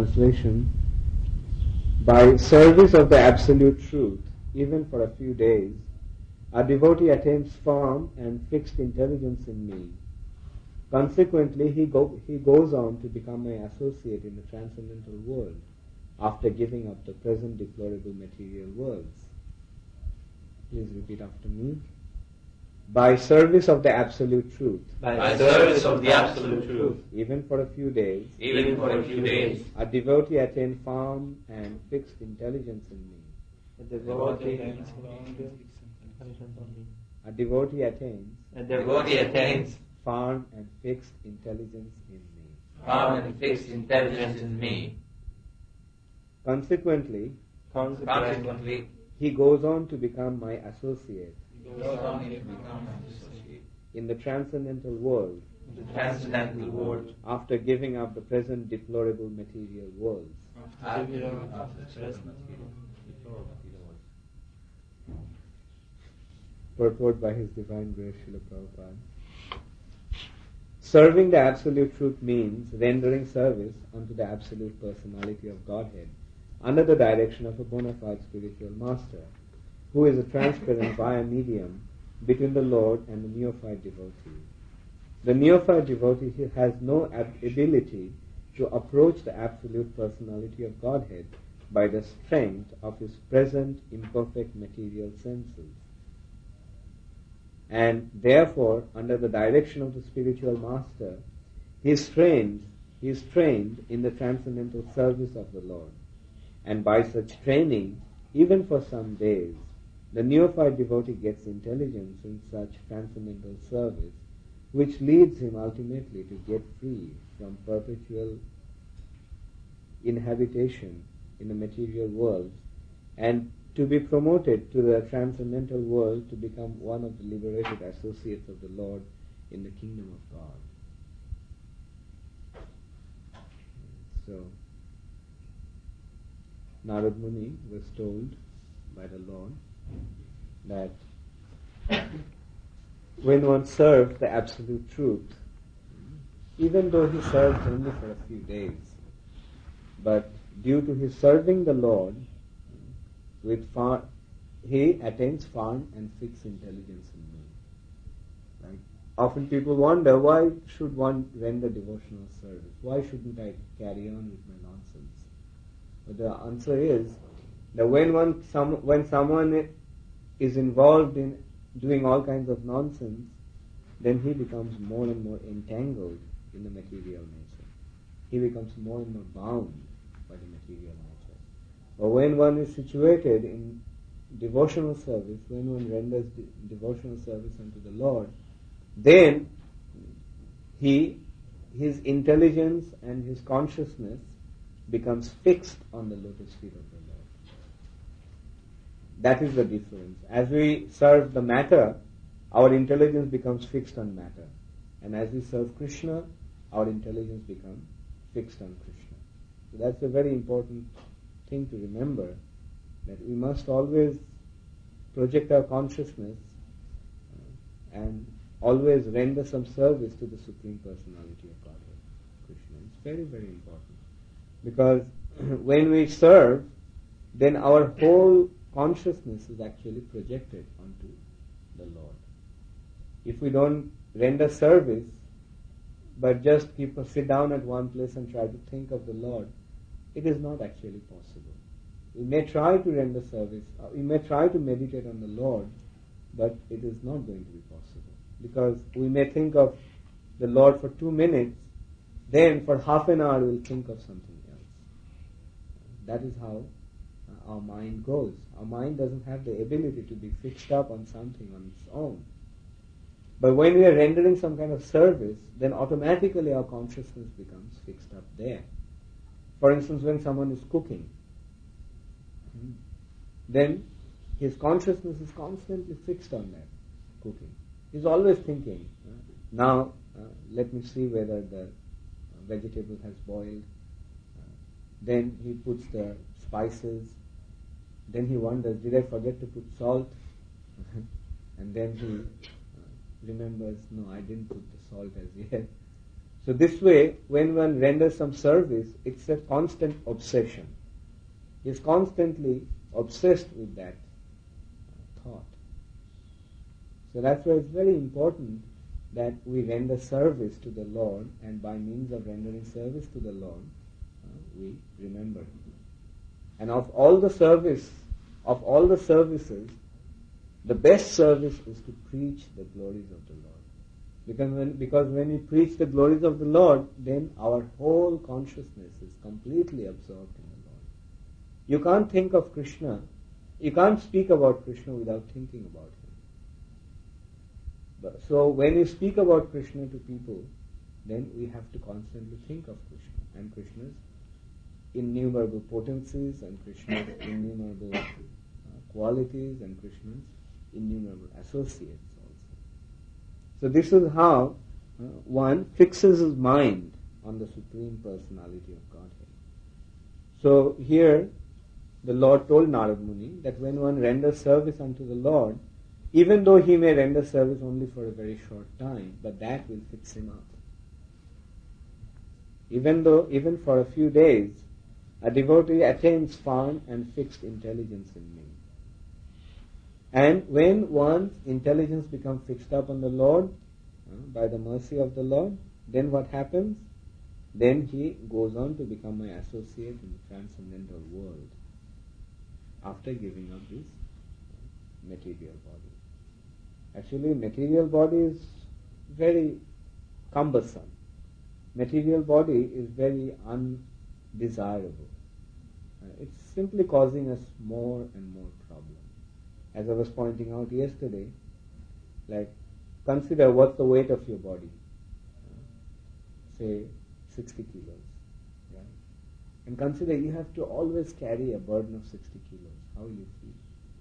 translation. By service of the absolute truth, even for a few days, a devotee attains firm and fixed intelligence in me. Consequently, he goes on to become my associate in the transcendental world after giving up the present deplorable material worlds. Please repeat after me. By service of the absolute truth. By service of the absolute truth. Even for a few days. Even for a few days. A devotee attains firm and fixed intelligence in me. A devotee attains firm and fixed intelligence in me. Firm and fixed intelligence in me. Consequently, he goes on to become my associate in the transcendental world after giving up the present deplorable material worlds. Purport by His Divine Grace Srila Prabhupada. Serving the Absolute Truth means rendering service unto the Absolute Personality of Godhead under the direction of a bona fide spiritual master, who is a transparent via medium between the Lord and the neophyte devotee. The neophyte devotee has no ability to approach the Absolute Personality of Godhead by the strength of his present imperfect material senses. And therefore, under the direction of the spiritual master, he is trained in the transcendental service of the Lord. And by such training, even for some days, the neophyte devotee gets intelligence in such transcendental service, which leads him ultimately to get free from perpetual inhabitation in the material world and to be promoted to the transcendental world to become one of the liberated associates of the Lord in the kingdom of God. So, Narad Muni was told by the Lord that when one serves the absolute truth, even though he serves only for a few days, but due to his serving the Lord, he attains firm and fixed intelligence in me. Right? Often people wonder, why should one render devotional service? Why shouldn't I carry on with my nonsense? But the answer is that when someone is involved in doing all kinds of nonsense, then he becomes more and more entangled in the material nature. He becomes more and more bound by the material nature. But when one is situated in devotional service, when one renders devotional service unto the Lord, then his intelligence and his consciousness becomes fixed on the lotus feet of the Lord. That is the difference. As we serve the matter, our intelligence becomes fixed on matter. And as we serve Krishna, our intelligence becomes fixed on Krishna. So that's a very important thing to remember, that we must always project our consciousness and always render some service to the Supreme Personality of Godhead, Krishna. It's very, very important. Because when we serve, then our whole consciousness is actually projected onto the Lord. If we don't render service, but just sit down at one place and try to think of the Lord, it is not actually possible. We may try to render service, we may try to meditate on the Lord, but it is not going to be possible. Because we may think of the Lord for 2 minutes, then for half an hour we'll think of something else. That is how our mind goes. Our mind doesn't have the ability to be fixed up on something on its own. But when we are rendering some kind of service, then automatically our consciousness becomes fixed up there. For instance, when someone is cooking, then his consciousness is constantly fixed on that cooking. He's always thinking, now let me see whether the vegetable has boiled. Then he puts the spices. Then he wonders, did I forget to put salt? And then he remembers, no, I didn't put the salt as yet. So this way, when one renders some service, it's a constant obsession. He is constantly obsessed with that thought. So that's why it's very important that we render service to the Lord, and by means of rendering service to the Lord, we remember Him. And of all the services, the best service is to preach the glories of the Lord. Because when we preach the glories of the Lord, then our whole consciousness is completely absorbed in the Lord. You can't think of Krishna, you can't speak about Krishna without thinking about Him. So when you speak about Krishna to people, then we have to constantly think of Krishna and Krishna's innumerable potencies and Krishna's innumerable qualities and Krishna's innumerable associates also. So this is how one fixes his mind on the Supreme Personality of Godhead. So here the Lord told Narad Muni that when one renders service unto the Lord, even though he may render service only for a very short time, but that will fix him up. Even for a few days, a devotee attains firm and fixed intelligence in me. And when one's intelligence becomes fixed up on the Lord, by the mercy of the Lord, then what happens? Then he goes on to become my associate in the transcendental world after giving up this material body. Actually, material body is very cumbersome. Material body is very undesirable. It's simply causing us more and more problems. As I was pointing out yesterday, like consider what's the weight of your body. Say 60 kilos. Right? And consider you have to always carry a burden of 60 kilos. How will you feel?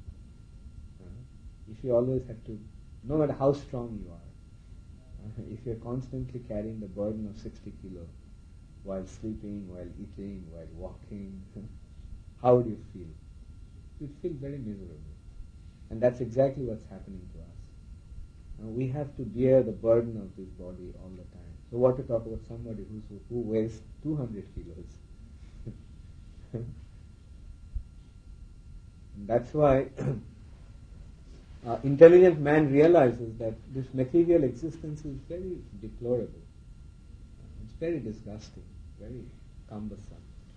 If you always have to, no matter how strong you are, if you're constantly carrying the burden of 60 kilos while sleeping, while eating, while walking, how would you feel? You'd feel very miserable. And that's exactly what's happening to us. We have to bear the burden of this body all the time. So what to talk about somebody who weighs 200 kilos? And that's why intelligent man realizes that this material existence is very deplorable. It's very disgusting, very cumbersome.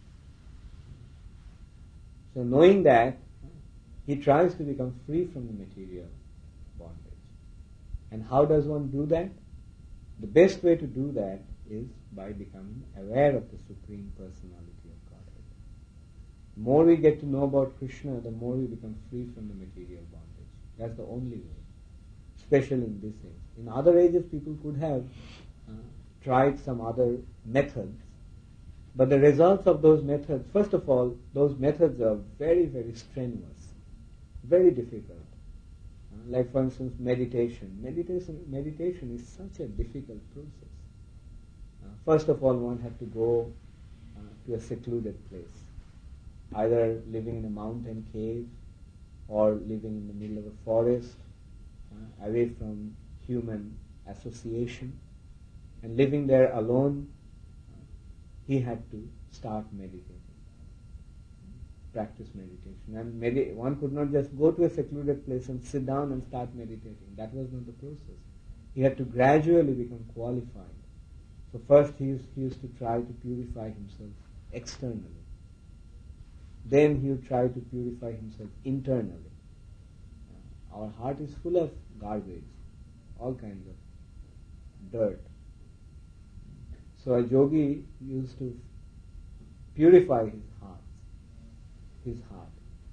So knowing that, he tries to become free from the material bondage. And how does one do that? The best way to do that is by becoming aware of the Supreme Personality of Godhead. The more we get to know about Krishna, the more we become free from the material bondage. That's the only way, especially in this age. In other ages, people could have tried some other methods, but the results of those methods, first of all, those methods are very, very strenuous, very difficult. Like for instance, meditation. Meditation is such a difficult process. First of all, one had to go to a secluded place, either living in a mountain cave or living in the middle of a forest, away from human association, and living there alone. He had to start meditating, practice meditation. And one could not just go to a secluded place and sit down and start meditating. That was not the process. He had to gradually become qualified. So first he used to try to purify himself externally. Then he would try to purify himself internally. Our heart is full of garbage, all kinds of dirt. So a yogi used to purify his heart.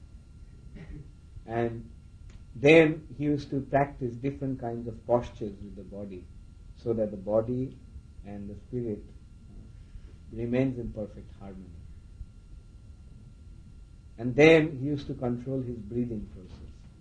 And then he used to practice different kinds of postures with the body so that the body and the spirit remains in perfect harmony. And then he used to control his breathing process.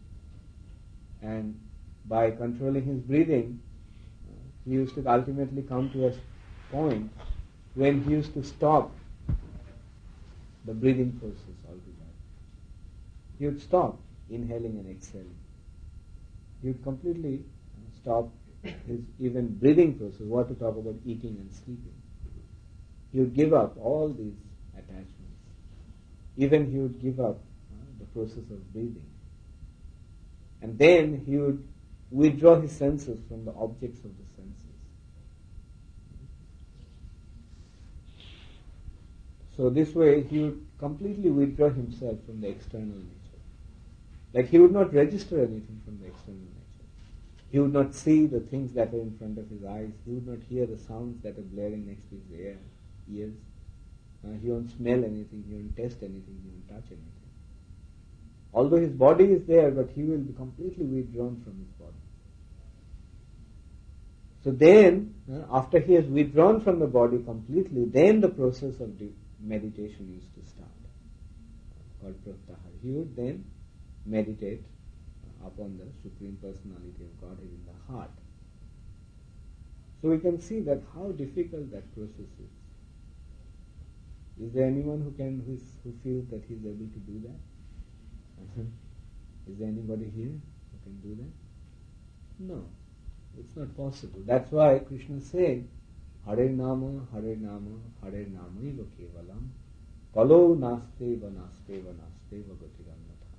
And by controlling his breathing, he used to ultimately come to a point when he used to stop the breathing process altogether. He would stop inhaling and exhaling. He would completely stop his even breathing process, what to talk about eating and sleeping. He would give up all these attachments. Even he would give up the process of breathing. And then he would withdraw his senses from the objects of the senses. So this way he would completely withdraw himself from the external nature. Like he would not register anything from the external nature. He would not see the things that are in front of his eyes. He would not hear the sounds that are blaring next to his ears. He won't smell anything. He won't taste anything. He won't touch anything. Although his body is there, but he will be completely withdrawn from his body. So then, after he has withdrawn from the body completely, then the process of meditation used to start, called pratyahara. He would then meditate upon the Supreme Personality of Godhead in the heart. So we can see that how difficult that process is. Is there anyone who feels that he is able to do that? Is there anybody here who can do that? No, it's not possible. That's why Krishna said, Hare Nama, Hare Nama, Hare Nama iva kevalam, kalo naste va naste va naste va gatirannatha.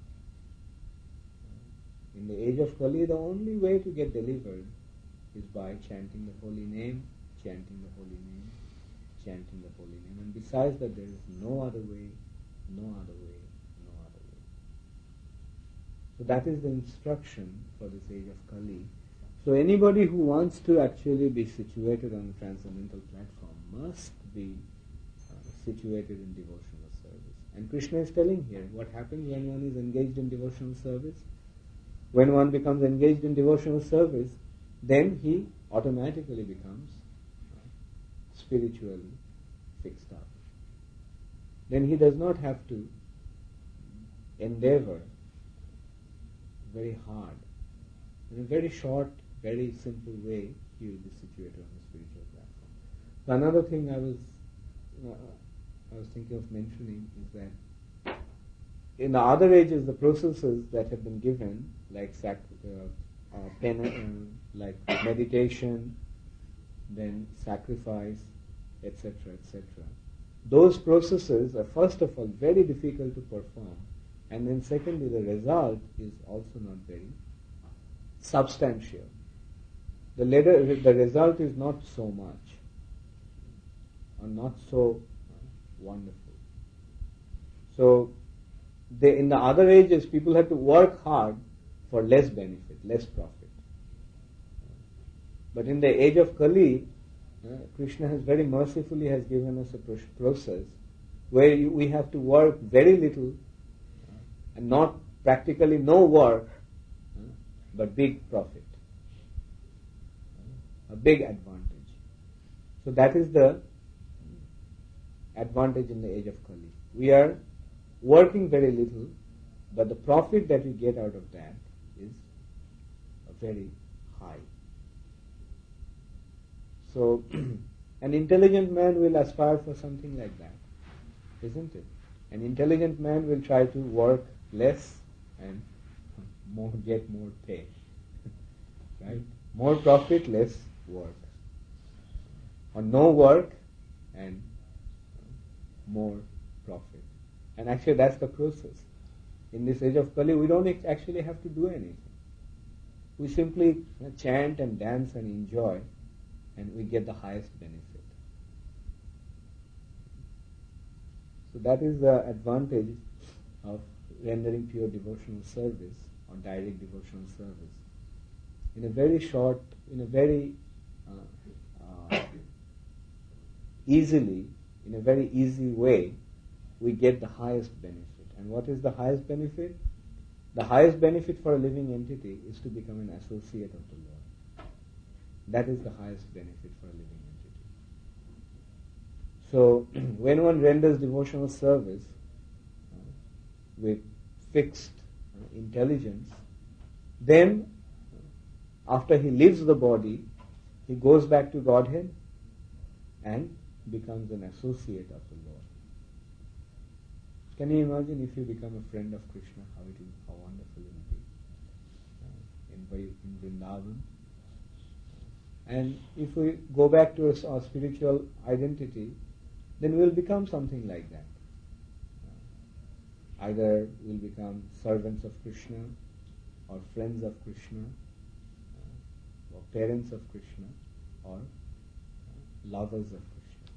In the age of Kali, the only way to get delivered is by chanting the holy name, chanting the holy name, chanting the holy name. And besides that, there is no other way, no other way, no other way. So that is the instruction for this age of Kali. So anybody who wants to actually be situated on the transcendental platform must be situated in devotional service. And Krishna is telling here what happens when one is engaged in devotional service. When one becomes engaged in devotional service, then he automatically becomes spiritually fixed up. Then he does not have to endeavor very hard. In a very short, very simple way, he will be situated on the spiritual platform. So another thing I was thinking of mentioning is that in the other ages, the processes that have been given, like like meditation, then sacrifice, etc., etc., those processes are first of all very difficult to perform, and then secondly, the result is also not very substantial. The result is not so much, or not so wonderful. So, in the other ages, people had to work hard for less benefit, less profit. But in the age of Kali, Krishna has very mercifully has given us a process where we have to work very little and not practically no work, but big profit, a big advantage. So that is the advantage in the age of Kali. We are working very little, but the profit that we get out of that is very high. So an intelligent man will aspire for something like that, isn't it? An intelligent man will try to work less and get more pay. Right? More profit, less work. Or no work and more profit. And actually that's the process. In this age of Kali, we don't actually have to do anything. We simply chant and dance and enjoy, and we get the highest benefit. So that is the advantage of rendering pure devotional service or direct devotional service. In a very short, in a very easy way, we get the highest benefit. And what is the highest benefit? The highest benefit for a living entity is to become an associate of the Lord. That is the highest benefit for a living entity. So, when one renders devotional service with fixed intelligence, then after he leaves the body, he goes back to Godhead and becomes an associate of the Lord. Can you imagine if you become a friend of Krishna, how wonderful it will be? In Vrindavan, And if we go back to our spiritual identity, then we'll become something like that. Either we'll become servants of Krishna, or friends of Krishna, or parents of Krishna, or lovers of Krishna.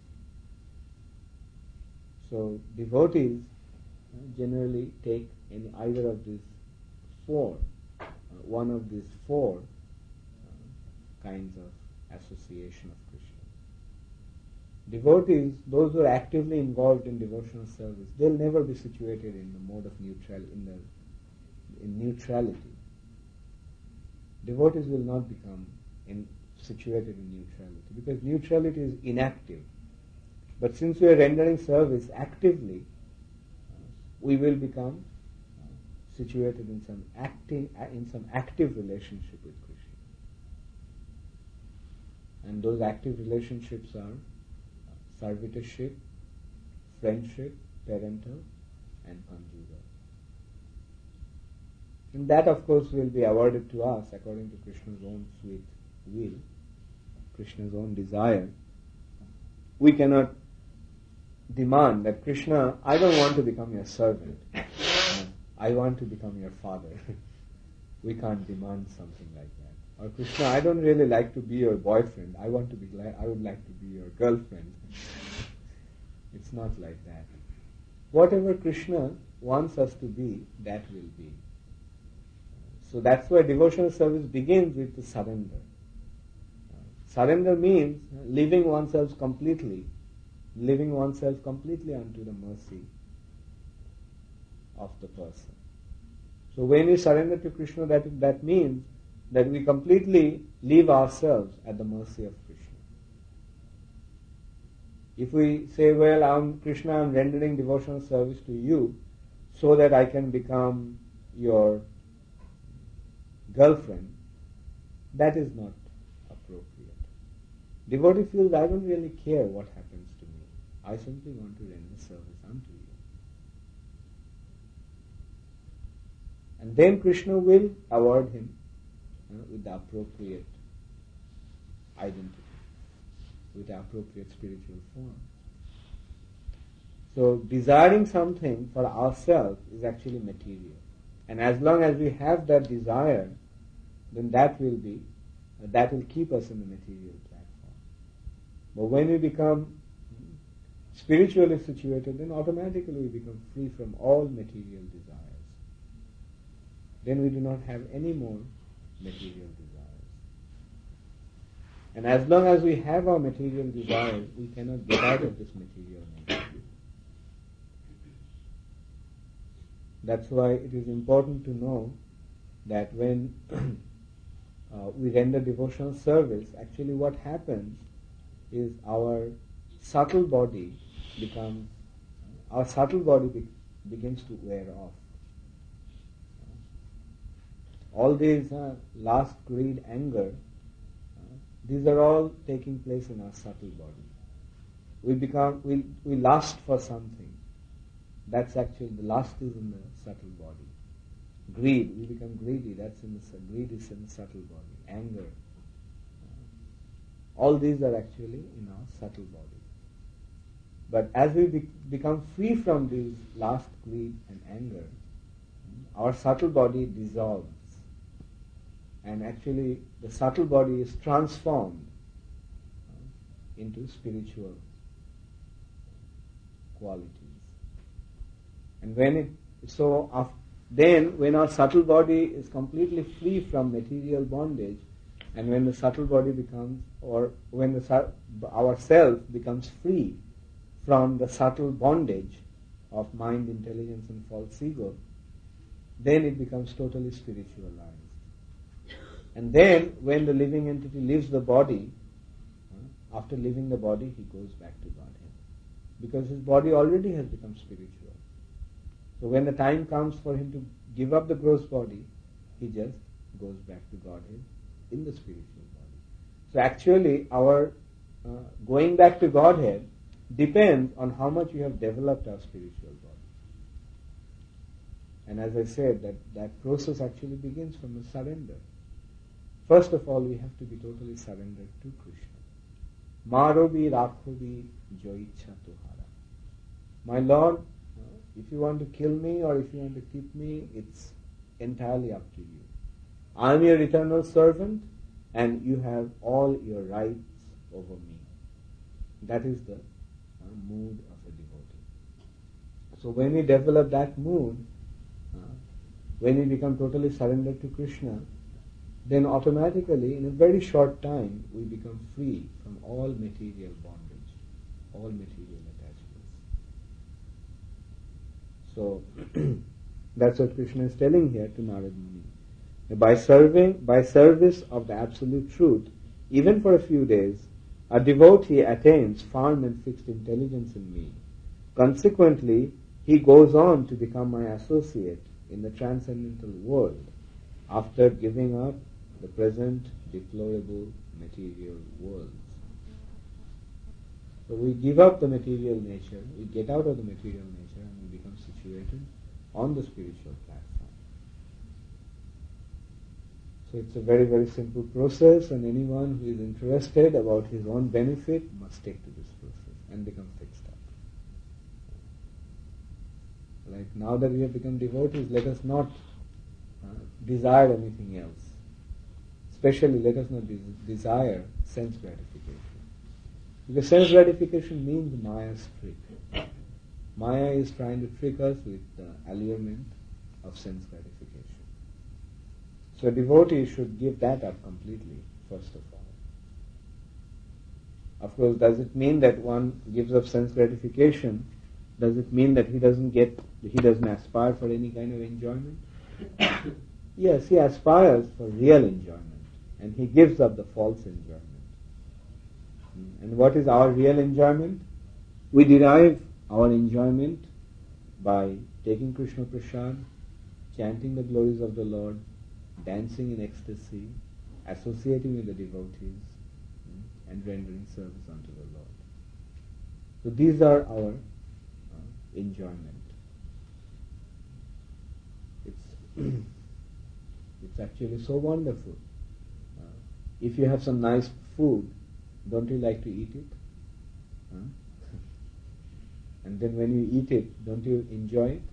So devotees generally take either of these four, one of these four kinds of association of Krishna. Devotees, those who are actively involved in devotional service, they'll never be situated in the mode of neutrality. Devotees will not become situated in neutrality, because neutrality is inactive. But since we are rendering service actively, we will become situated in some active relationship with Krishna. And those active relationships are servitorship, friendship, parental, and conjugal. And that, of course, will be awarded to us according to Krishna's own sweet will, Krishna's own desire. We cannot demand that, Krishna, I don't want to become your servant. I want to become your father. We can't demand something like that. Or, Krishna, I don't really like to be your boyfriend. I would like to be your girlfriend. It's not like that. Whatever Krishna wants us to be, that will be. So that's why devotional service begins with the surrender. Surrender means leaving oneself completely unto the mercy of the person. So when we surrender to Krishna, that means that we completely leave ourselves at the mercy of Krishna. If we say, well, Krishna, I'm rendering devotional service to you so that I can become your girlfriend, that is not appropriate. Devotee feels, I don't really care what happens to me. I simply want to render service unto you. And then Krishna will award him with the appropriate identity, with the appropriate spiritual form. So desiring something for ourselves is actually material. And as long as we have that desire, then that will keep us in the material platform. But when we become spiritually situated, then automatically we become free from all material desires. Then we do not have any more material desires. And as long as we have our material desires, we cannot get out of this material nature. That's why it is important to know that when we render devotional service, actually what happens is our subtle body begins to wear off. All these lust, greed, anger, these are all taking place in our subtle body. We lust for something. That's actually, the lust is in the subtle body. Greed, we become greedy. Greed is in the subtle body. Anger, all these are actually in our subtle body. But as we become free from these lust, greed, and anger, our subtle body dissolves. And actually, the subtle body is transformed into spiritual qualities. And when our subtle body is completely free from material bondage, and when the subtle body becomes, or when our self becomes free from the subtle bondage of mind, intelligence, and false ego, then it becomes totally spiritualized. And then, when the living entity leaves the body, after leaving the body, he goes back to Godhead. Because his body already has become spiritual. So when the time comes for him to give up the gross body, he just goes back to Godhead in the spiritual body. So actually, our going back to Godhead depends on how much we have developed our spiritual body. And as I said, that process actually begins from the surrender. First of all, we have to be totally surrendered to Krishna. Marobi rakhobi joicha tuhara. My Lord, if you want to kill me or if you want to keep me, it's entirely up to you. I am your eternal servant and you have all your rights over me. That is the mood of a devotee. So when we develop that mood, when we become totally surrendered to Krishna, then automatically in a very short time we become free from all material bondage, all material attachments. So that's what Krishna is telling here to Narad Muni. By service of the absolute truth, even for a few days, a devotee attains firm and fixed intelligence in me. Consequently, he goes on to become my associate in the transcendental world after giving up the present deplorable material worlds. So we give up the material nature, we get out of the material nature and we become situated on the spiritual platform. So it's a very, very simple process, and anyone who is interested about his own benefit must take to this process and become fixed up. Like now that we have become devotees, let us not desire anything else. Especially let us not desire sense gratification. Because sense gratification means Maya's trick. Maya is trying to trick us with the allurement of sense gratification. So a devotee should give that up completely, first of all. Of course, does it mean that one gives up sense gratification? Does it mean that he doesn't aspire for any kind of enjoyment? Yes, he aspires for real enjoyment, and he gives up the false enjoyment. And what is our real enjoyment? We derive our enjoyment by taking Krishna Prasad, chanting the glories of the Lord, dancing in ecstasy, associating with the devotees, and rendering service unto the Lord. So these are our enjoyment. It's actually so wonderful. If you have some nice food, don't you like to eat it? And then when you eat it, don't you enjoy it?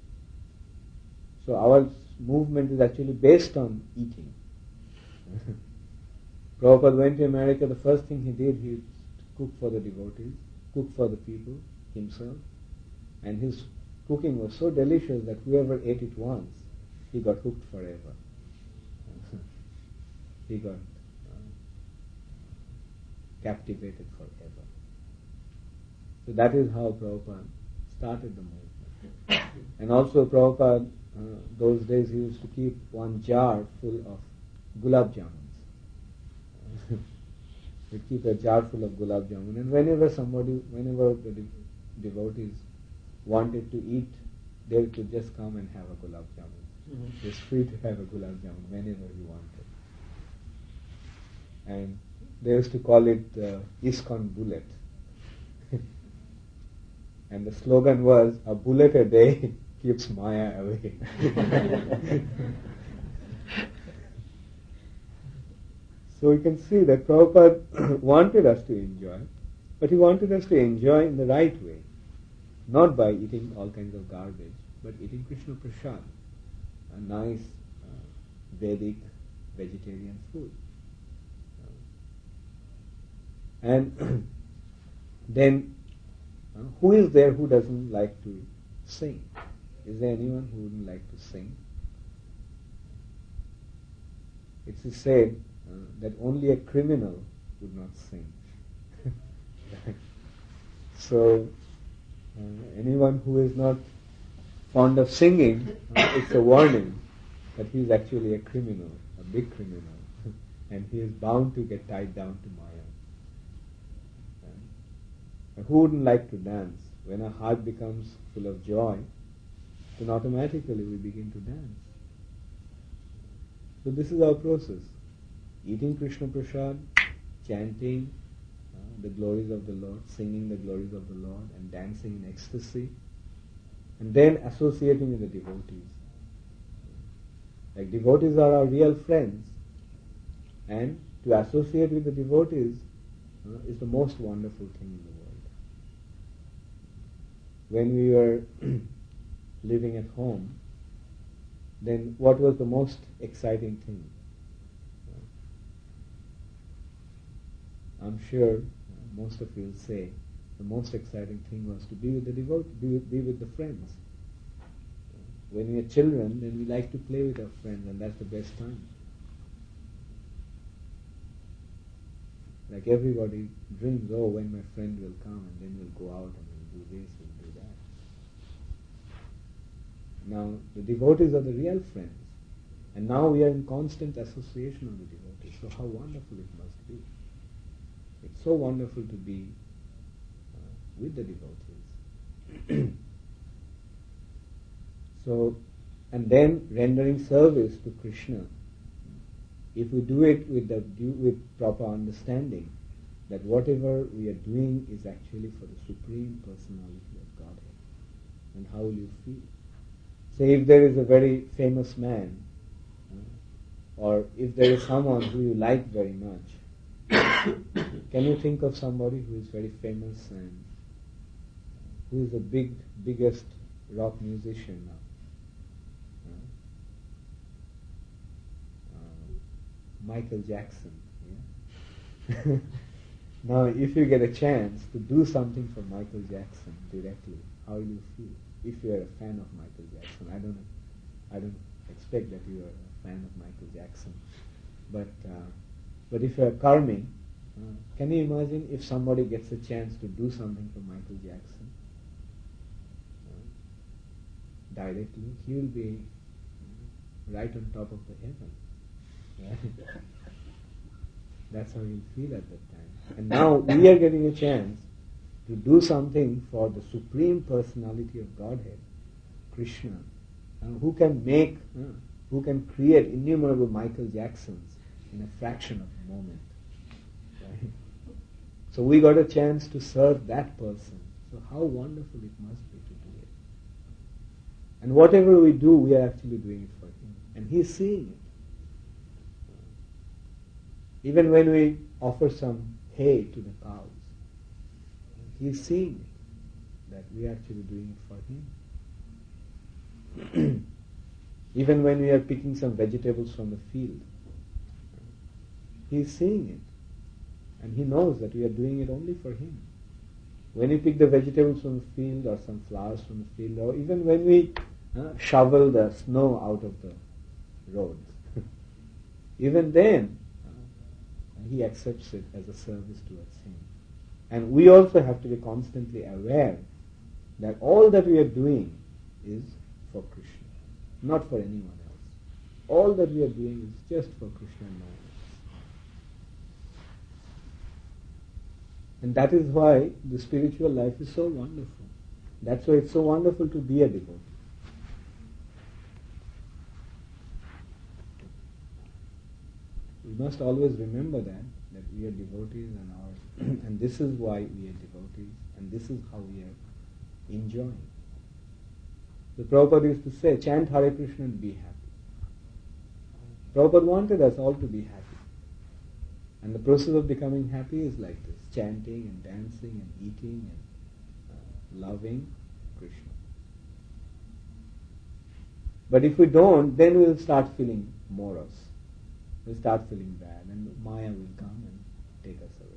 So our movement is actually based on eating. Prabhupada went to America, the first thing he did, he cooked for the devotees, cooked for the people himself, and his cooking was so delicious that whoever ate it once, he got hooked forever. He got captivated forever. So that is how Prabhupada started the movement. And also Prabhupada, those days he used to keep one jar full of gulab jamuns. He'd keep a jar full of gulab jamun, and whenever the devotees wanted to eat, they could just come and have a gulab jamun. Mm-hmm. It's free to have a gulab jamun whenever you wanted. And they used to call it ISKCON bullet. And the slogan was, a bullet a day keeps Maya away. So we can see that Prabhupada wanted us to enjoy, but he wanted us to enjoy in the right way. Not by eating all kinds of garbage, but eating Krishna Prasad, a nice Vedic vegetarian food. And then, who is there who doesn't like to sing? Is there anyone who wouldn't like to sing? It's said that only a criminal would not sing. So, anyone who is not fond of singing, it's a warning that he is actually a criminal, a big criminal, and he is bound to get tied down to Maya. Who wouldn't like to dance? When our heart becomes full of joy, then automatically we begin to dance. So this is our process. Eating Krishna Prasad, chanting the glories of the Lord, singing the glories of the Lord, and dancing in ecstasy, and then associating with the devotees. Like devotees are our real friends, And to associate with the devotees is the most wonderful thing in the world. When we were living at home, then what was the most exciting thing? I'm sure most of you will say the most exciting thing was to be with the be with the friends. When we are children, then we like to play with our friends, and that's the best time. Like everybody dreams, oh, when my friend will come, and then we'll go out and we'll do this, we'll do that. Now, the devotees are the real friends. And now we are in constant association with the devotees. So how wonderful it must be. It's so wonderful to be with the devotees. So, and then rendering service to Krishna. If we do it with proper understanding, that whatever we are doing is actually for the Supreme Personality of Godhead. And how will you feel? Say if there is a very famous man, or if there is someone who you like very much, can you think of somebody who is very famous and who is the biggest rock musician now? Michael Jackson. Yeah? Now, if you get a chance to do something for Michael Jackson directly, how will you feel? If you are a fan of Michael Jackson, I don't expect that you are a fan of Michael Jackson, but if you are karming, can you imagine if somebody gets a chance to do something for Michael Jackson directly? He will be right on top of the heaven. Right? That's how he'll feel at that time. And now we are getting a chance to do something for the Supreme Personality of Godhead, Krishna, who can create innumerable Michael Jacksons in a fraction of a moment. Right? So we got a chance to serve that person. So how wonderful it must be to do it. And whatever we do, we are actually doing it for him. And he's seeing it. Even when we offer some hay to the cows, he's seeing it, that we are actually doing it for him. Even when we are picking some vegetables from the field, he's seeing it. And he knows that we are doing it only for him. When we pick the vegetables from the field, or some flowers from the field, or even when we shovel the snow out of the roads, even then, he accepts it as a service towards him. And we also have to be constantly aware that all that we are doing is for Krishna, not for anyone else. All that we are doing is just for Krishna and no one else. And that is why the spiritual life is so wonderful. That's why it's so wonderful to be a devotee. We must always remember that we are devotees and this is why we are devotees, and this is how we are enjoying. The Prabhupada used to say, chant Hare Krishna and be happy. Prabhupada wanted us all to be happy. And the process of becoming happy is like this, chanting and dancing and eating and loving Krishna. But if we don't, then we'll start feeling morose. We'll start feeling bad, and Maya will come and take us away.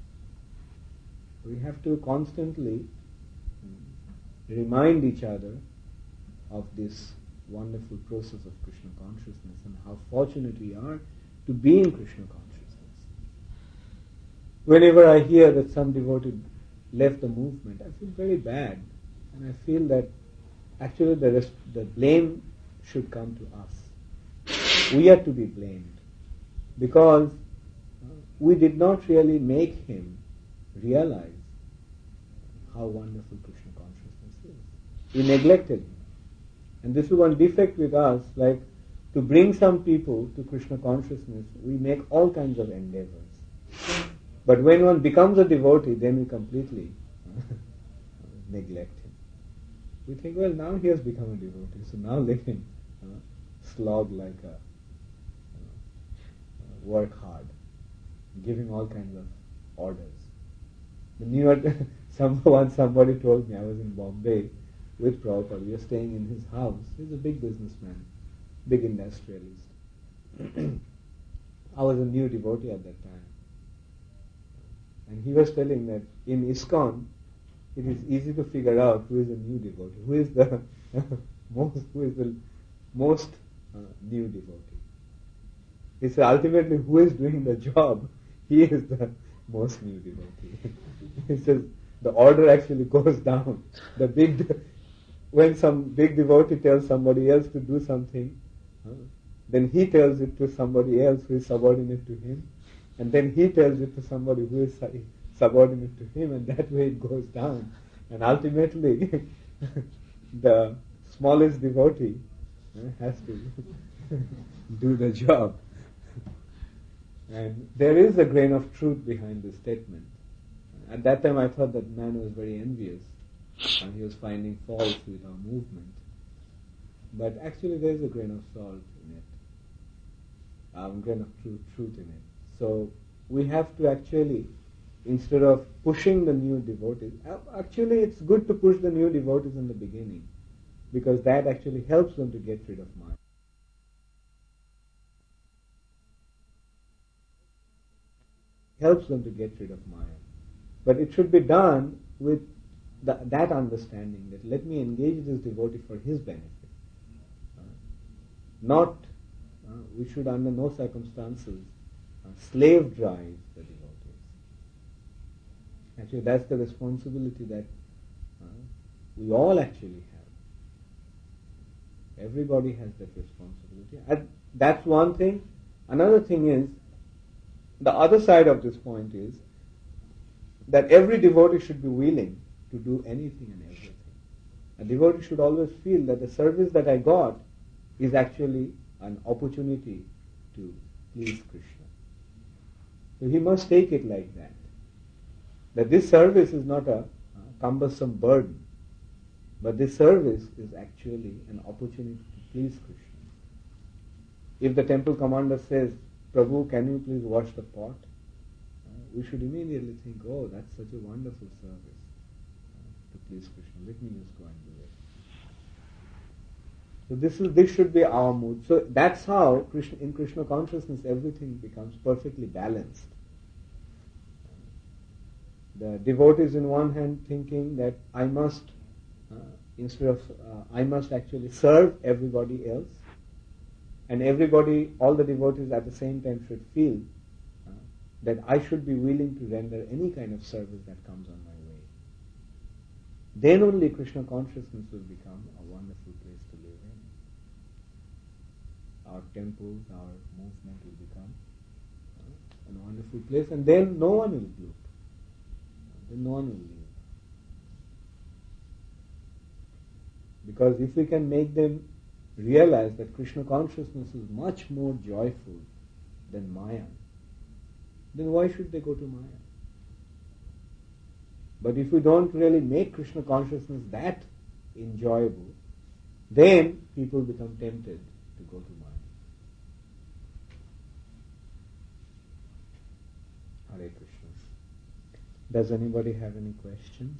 We have to constantly remind each other of this wonderful process of Krishna consciousness and how fortunate we are to be in Krishna consciousness. Whenever I hear that some devotee left the movement, I feel very bad, and I feel that actually the blame should come to us. We are to be blamed. Because we did not really make him realize how wonderful Krishna consciousness is. We neglected him. And this is one defect with us, like to bring some people to Krishna consciousness, we make all kinds of endeavors. But when one becomes a devotee, then we completely neglect him. We think, well, now he has become a devotee, so now let him slog like work hard, giving all kinds of orders. The newer, once somebody told me, I was in Bombay with Prabhupada, we were staying in his house. He's a big businessman, big industrialist. I was a new devotee at that time. And he was telling that in ISKCON, it is easy to figure out who is a new devotee, who is the most new devotee. He said ultimately who is doing the job, he is the most new devotee. He says the order actually goes down. When some big devotee tells somebody else to do something, then he tells it to somebody else who is subordinate to him, and then he tells it to somebody who is subordinate to him, and that way it goes down. And ultimately, the smallest devotee has to do the job. And there is a grain of truth behind this statement. At that time I thought that man was very envious and he was finding faults with our movement. But actually there is a grain of salt in it, a grain of truth in it. So we have to actually, instead of pushing the new devotees, actually it's good to push the new devotees in the beginning, because that actually helps them to get rid of Maya. Helps them to get rid of Maya. But it should be done with that understanding that let me engage this devotee for his benefit. We should under no circumstances slave drive the devotees. Actually, that's the responsibility that we all actually have. Everybody has that responsibility. And that's one thing. Another thing is, the other side of this point is that every devotee should be willing to do anything and everything. A devotee should always feel that the service that I got is actually an opportunity to please Krishna. So he must take it like that. That this service is not a cumbersome burden, but this service is actually an opportunity to please Krishna. If the temple commander says, Prabhu, can you please wash the pot? We should immediately think, oh, that's such a wonderful service to please Krishna. Let me just go and do it. So this should be our mood. So that's how in Krishna consciousness everything becomes perfectly balanced. The devotees in one hand thinking that I must actually serve everybody else, and all the devotees at the same time should feel that I should be willing to render any kind of service that comes on my way. Then only Krishna consciousness will become a wonderful place to live in. Our temples, our movement will become a wonderful place, and then no one will gloat. Then no one will leave. Because if we can make them realize that Krishna consciousness is much more joyful than Maya, then why should they go to Maya? But if we don't really make Krishna consciousness that enjoyable, then people become tempted to go to Maya. Hare Krishna. Does anybody have any question?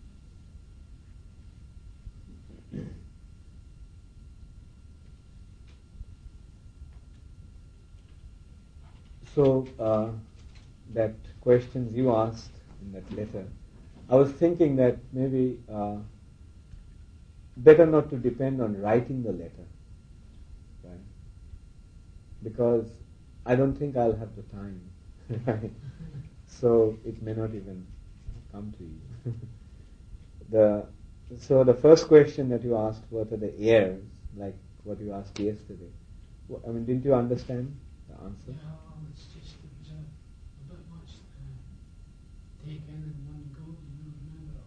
So, that questions you asked in that letter, I was thinking that maybe better not to depend on writing the letter, right? Because I don't think I'll have the time, right? So it may not even come to you. So the first question that you asked, what are the heirs, like what you asked yesterday? I mean, didn't you understand the answer? Yeah, it's just it was a bit much to take in one go, you don't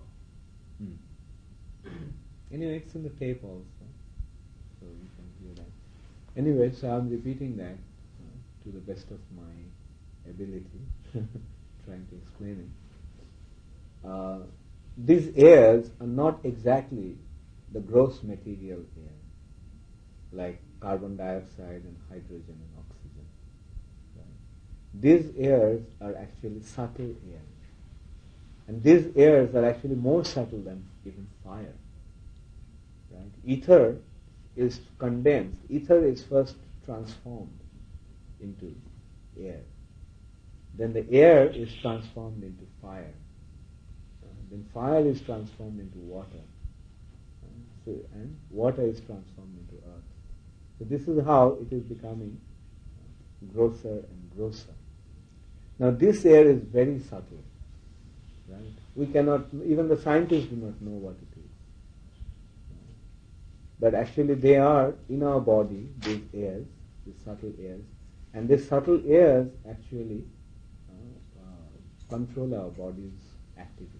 remember all. Anyway, it's in the tape also, so you can hear that. Anyway, so I'm repeating that to the best of my ability, trying to explain it. These airs are not exactly the gross material air, like carbon dioxide and hydrogen and oxygen. Right? these airs are actually subtle airs. And these airs are actually more subtle than even fire. Right? Ether is condensed. Ether is first transformed into air. Then the air is transformed into fire. Then fire is transformed into water. And water is transformed into earth. So this is how it is becoming grosser and grosser. Now this air is very subtle. Right? We cannot, even the scientists do not know what it is. But actually they are in our body, these airs, these subtle airs. And these subtle airs actually control our body's activities.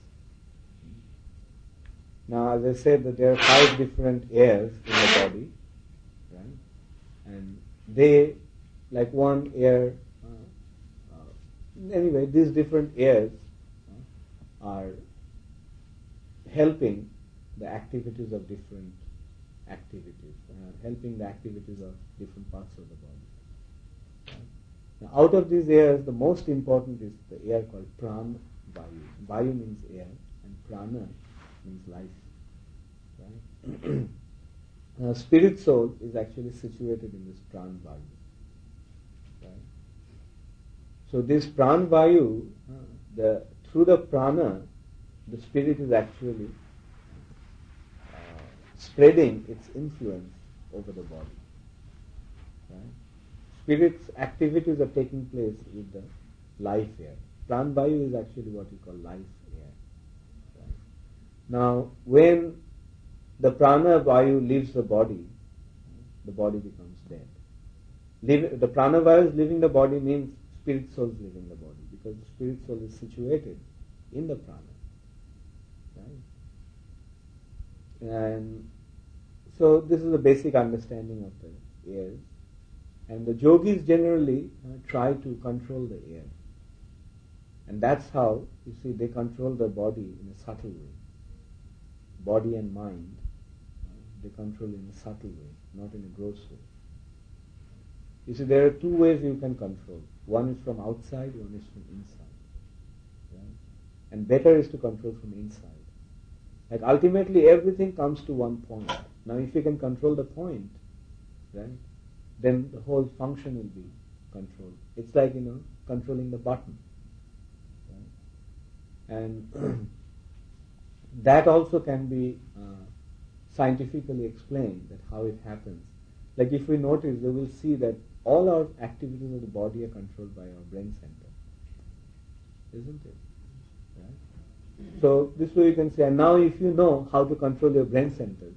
Now, as I said, that there are 5 different airs in the body, right? And they, like one air, anyway, these different airs are helping the activities of different activities, helping the activities of different parts of the body. Right? Now, out of these airs, the most important is the air called prana vayu. Vayu means air, and prana means life. Right? Now, spirit soul is actually situated in this prana vayu. Right? So this prana vayu, through the prana, the spirit is actually spreading its influence over the body. Right? Spirit's activities are taking place with the life air. Prana vayu is actually what we call life air. Right? Now, when the prana vayu leaves the body becomes dead. The prana vayu is leaving the body means spirit soul is leaving the body, because the spirit soul is situated in the prana. Right? And so this is the basic understanding of the airs. And the yogis generally try to control the air. And that's how, you see, they control the body in a subtle way. Body and mind, they control in a subtle way, not in a gross way. You see, there are 2 ways you can control. One is from outside, one is from inside. Right? And better is to control from inside. Like ultimately everything comes to one point. Now if you can control the point, right, then the whole function will be controlled. It's like, controlling the button. Right? And that also can be scientifically explained, that how it happens. Like if we notice, we will see that all our activities of the body are controlled by our brain center. Isn't it? Right? So this way you can say, and now if you know how to control your brain center,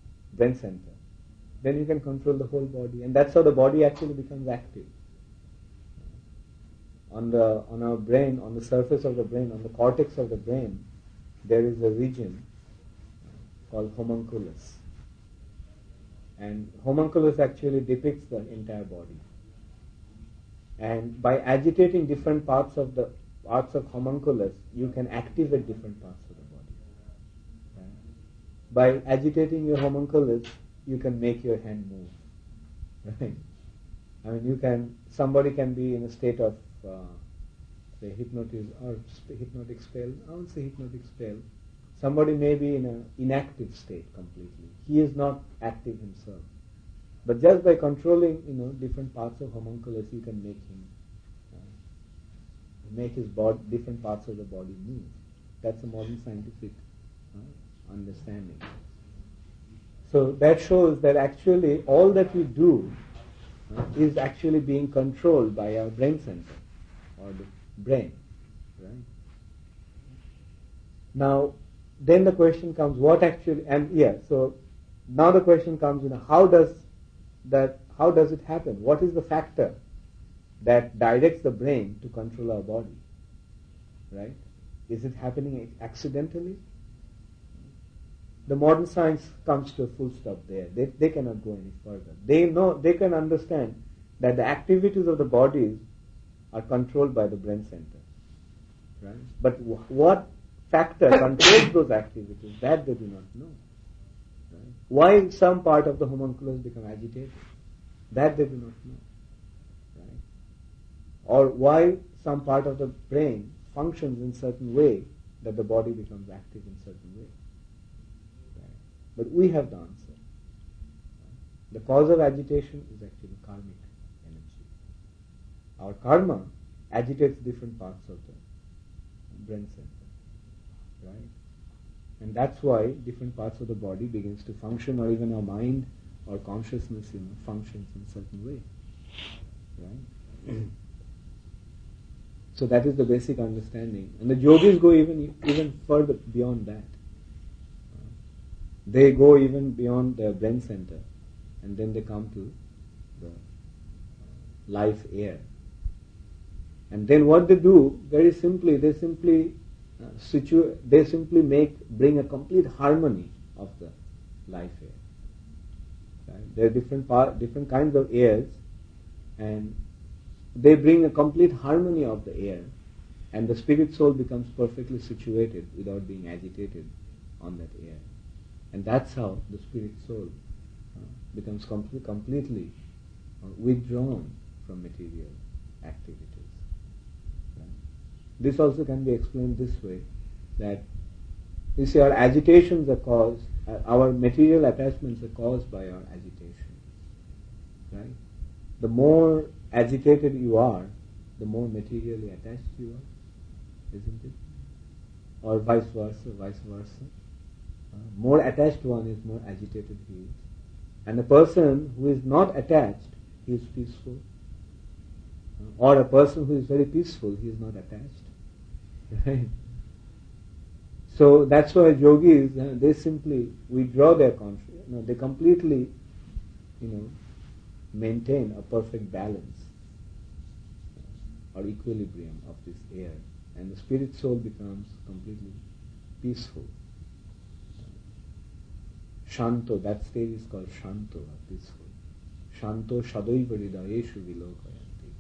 then you can control the whole body, and that's how the body actually becomes active. On our brain, on the surface of the brain, on the cortex of the brain, there is a region called homunculus. And homunculus actually depicts the entire body. And by agitating different parts of homunculus, you can activate different parts of the body. Right? By agitating your homunculus, you can make your hand move. Right? I mean, somebody can be in a state of, say, hypnotic spell. I won't say hypnotic spell. Somebody may be in an inactive state completely. He is not active himself. But just by controlling, different parts of homunculus, you can make his body, different parts of the body move. That's a modern scientific understanding. So that shows that actually all that we do is actually being controlled by our brain center, or the brain. Right? Now, then the question comes, so now the question comes, how does it happen? What is the factor that directs the brain to control our body? Right? Is it happening accidentally? The modern science comes to a full stop there. They cannot go any further. They can understand that the activities of the bodies are controlled by the brain center. Right? But what factor controls those activities, that they do not know. Right? Why some part of the homunculus become agitated, that they do not know. Right? or why some part of the brain functions in certain way that the body becomes active in certain way. Right? But we have the answer. The cause of agitation is actually karmic energy. Our karma agitates different parts of the brain center, right? And that's why different parts of the body begins to function, or even our mind or consciousness, functions in certain way, right? So that is the basic understanding, and the yogis go even further beyond that. They go even beyond the brain center, and then they come to the life air. And then what they do, very simply, they simply bring a complete harmony of the life air. Right? There are different kinds of airs, and they bring a complete harmony of the air, and the spirit soul becomes perfectly situated without being agitated on that air. And that's how the spirit soul becomes completely withdrawn from material activities. Right? This also can be explained this way, that you see, our agitations are caused, our material attachments are caused by our agitation. Right? The more agitated you are, the more materially attached you are, isn't it? Or vice versa. More attached one is, more agitated he is. And a person who is not attached, he is peaceful. Or a person who is very peaceful, he is not attached. Right? So that's why yogis, they simply withdraw their consciousness. They completely, maintain a perfect balance or equilibrium of this air, and the spirit soul becomes completely peaceful. Shanto, that stage is called Shanto, or peaceful. Shanto Shadaiva Hridayeshu Vilokayanti.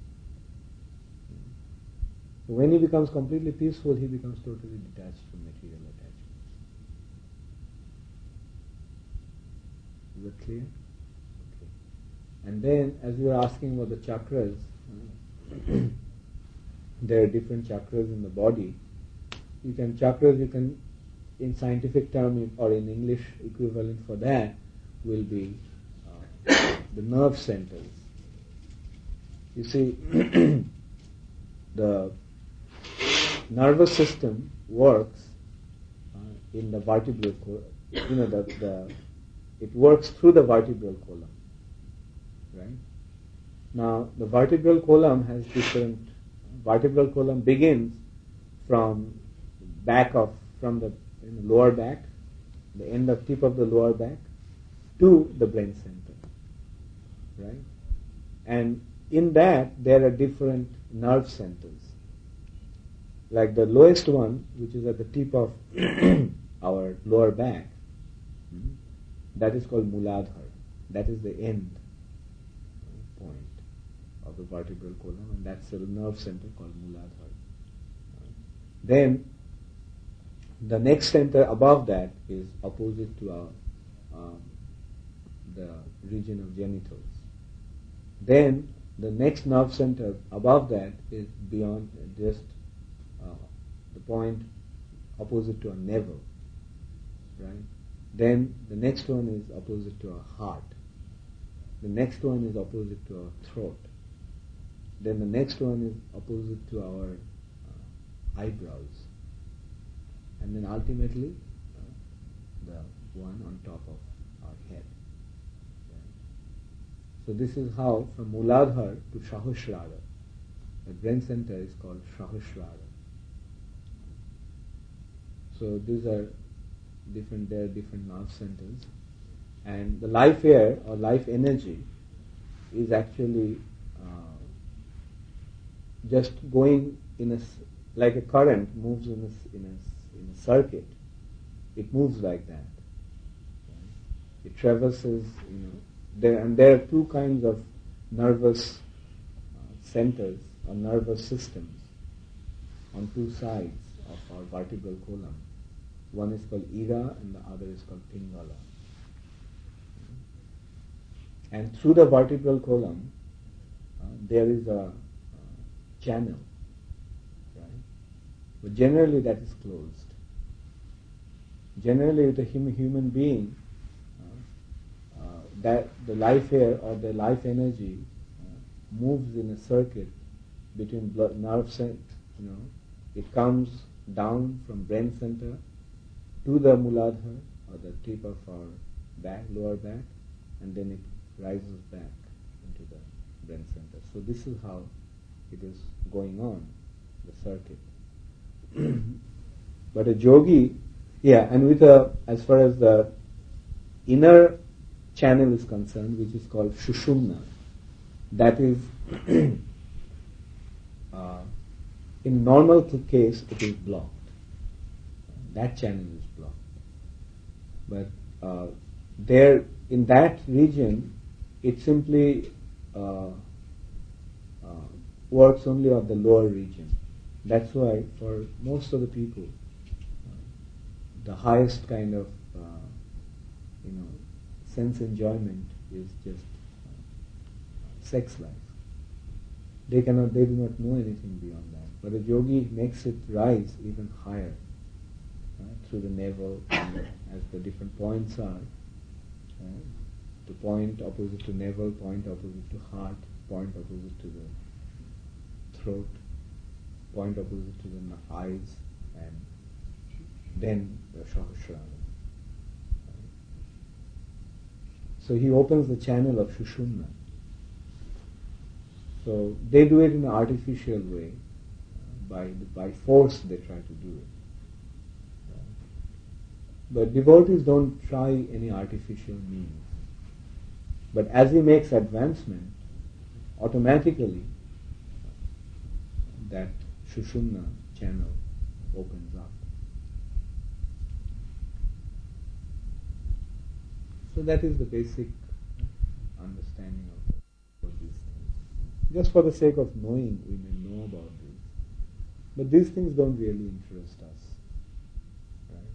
When he becomes completely peaceful, he becomes totally detached from material attachments. Is that clear? Okay. And then, as we were asking about the chakras, there are different chakras in the body. Chakras you can, in scientific term or in English equivalent for that, will be the nerve centers. You see, the nervous system works in the vertebral column. It works through the vertebral column. Right? Now, the vertebral column has different. Vertebral column begins from the lower back, the end of tip of the lower back, to the brain center. Right? And in that, there are different nerve centers. Like the lowest one, which is at the tip of our lower back, that is called Muladhara. That is the end point of the vertebral column, and that's a nerve center called Muladhara. Then, the next center above that is opposite to the region of genitals. Then, the next nerve center above that is beyond just the point opposite to a navel. Right? Then, the next one is opposite to a heart. The next one is opposite to our throat. Then the next one is opposite to our eyebrows. And then ultimately, the one on top of our head. Right? So this is how, from Muladhara to Sahasrara, the brain center is called Sahasrara. So these are different nerve centers. And the life air or life energy is actually just going like a current moves in a circuit. It moves like that. It traverses, there are two kinds of nervous centers or nervous systems on two sides of our vertebral column. One is called Ira and the other is called Pingala. And through the vertebral column, there is a channel, right? But generally that is closed. Generally with a human being, that the life air or the life energy moves in a circuit between nerve center, it comes down from brain center to the Muladhara or the tip of our back, lower back, and then it rises back into the brain center. So this is how it is going on, the circuit. But a yogi, and with as far as the inner channel is concerned, which is called Shushumna, that is, in normal case, it is blocked. That channel is blocked. But there, in that region, it simply works only on the lower region. That's why for most of the people, the highest kind of sense enjoyment is just sex life. They do not know anything beyond that. But a yogi makes it rise even higher through the navel, and as the different points are. The point opposite to navel, point opposite to heart, point opposite to the throat, point opposite to the eyes, and then the Sahasrara. So he opens the channel of Shushumna. So they do it in an artificial way. By force they try to do it. But devotees don't try any artificial means. But as he makes advancement, automatically that Shushumna channel opens up. So that is the basic understanding of these things. Just for the sake of knowing, we may know about this. But these things don't really interest us. Right?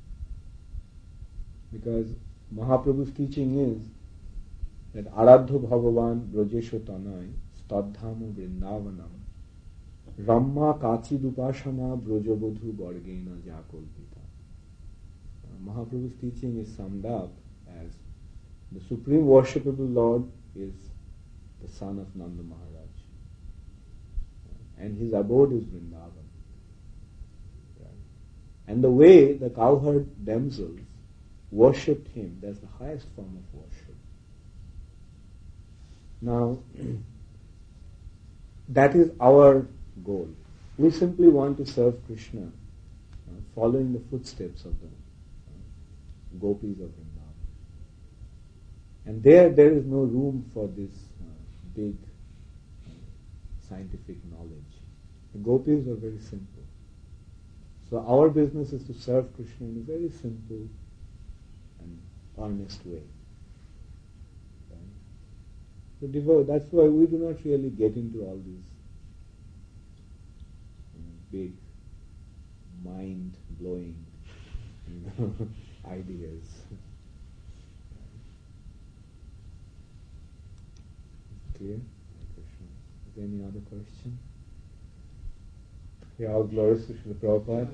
Because Mahaprabhu's teaching is that Aradho Bhagavan Brajesho Tanai Stadhamo Vrindavanam Ramma Kachi Dupashana Brajabodhu Borgena Jakolpita. Mahaprabhu's teaching is summed up as the Supreme Worshipable Lord is the son of Nanda Maharaj. And his abode is Vrindavan. Right? And the way the cowherd damsels worshipped him, that's the highest form of worship. Now, that is our goal. We simply want to serve Krishna, following the footsteps of the gopis of Vrindavan. And there is no room for this big scientific knowledge. The gopis are very simple. So our business is to serve Krishna in a very simple and honest way. So that's why we do not really get into all these big mind-blowing ideas. Clear? Is there any other question? Yeah, all glories to Srila Prabhupada.